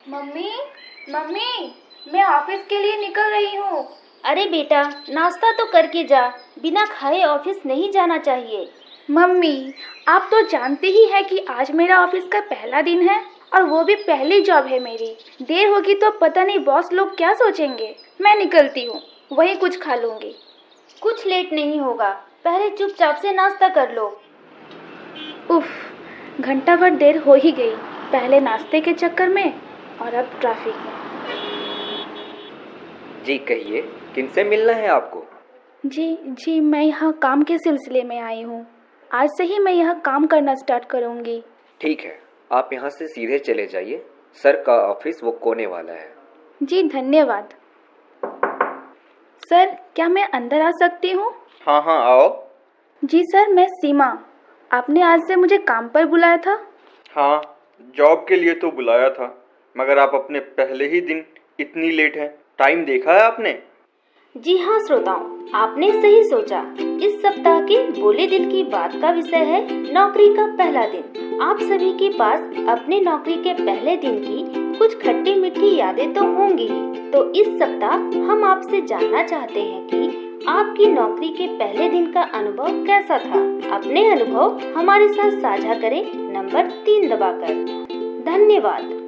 Mummy, mummy, मैं office के लिए निकल रही हूँ। अरे बेटा, नाश्ता तो करके जा। बिना खाए ऑफिस नहीं जाना चाहिए। मम्मी, आप तो जानते ही हैं कि आज मेरा ऑफिस का पहला दिन है और वो भी पहली जॉब है मेरी। देर होगी तो पता नहीं बॉस लोग क्या सोचेंगे। मैं निकलती हूँ, वहीं कुछ खा लूँगी। कुछ लेट नहीं होगा, पहले चुपचाप से नाश्ता कर लो। उफ, घंटा भर देर हो ही गई, पहले नाश्ते के चक्कर में और अब ट्रैफिक में। जी कहिए, किनसे मिलना है आपको? जी, मैं यहाँ काम के सिलसिले में आई हूँ। आज से ही मैं यहाँ काम करना स्टार्ट करूँगी। ठीक है, आप यहाँ से सीधे चले जाइए। सर का ऑफिस वो कोने वाला है। जी धन्यवाद। सर, क्या मैं अंदर आ सकती हूँ? हाँ हाँ, आओ। जी सर, मैं सीमा। आपने आज से मुझे काम पर बुलाया था? हाँ, जॉब के लिए तो बुलाया था, मगर आप अपने पहले ही दिन इतनी लेट हैं। टाइम देखा है आपने? जी हाँ श्रोताओं, आपने सही सोचा। इस सप्ताह के बोले दिल की बात का विषय है नौकरी का पहला दिन। आप सभी के पास अपने नौकरी के पहले दिन की कुछ खट्टी मीठी यादें तो होंगी ही। तो इस सप्ताह हम आपसे जानना चाहते हैं कि आपकी नौकरी के पहले दिन का अनुभव कैसा था। अपने अनुभव हमारे साथ साझा करें नंबर 3 दबाकर। धन्यवाद।